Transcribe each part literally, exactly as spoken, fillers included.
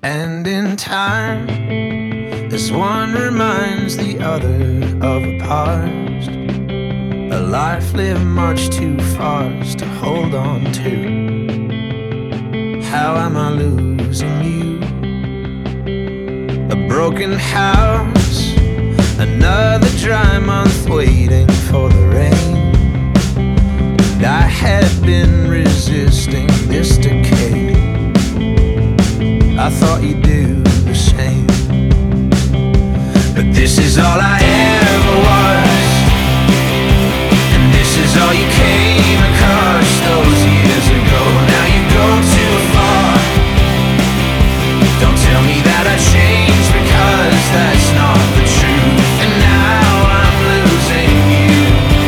And in time, as one reminds the other of a past, a life lived much too fast to hold on to. How am I losing you? A broken house, another dry month waiting for the rain. And I had been resisting this decay. I thought you'd do the same, but this is all I ever was, and this is all you came across those years ago. Now you go too far. Don't tell me that I changed, because that's not the truth. And now I'm losing you.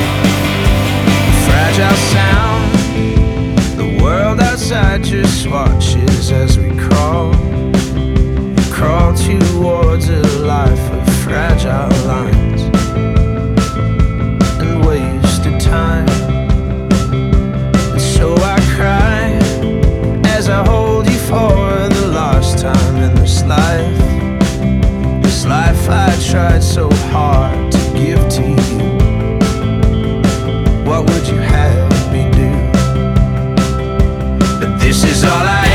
Fragile sound, the world outside just watches as we crawl, crawl towards a life of fragile lines and wasted time. And so I cry as I hold you for the last time in this life, this life I tried so hard to give to you. What would you have me do? But this is all I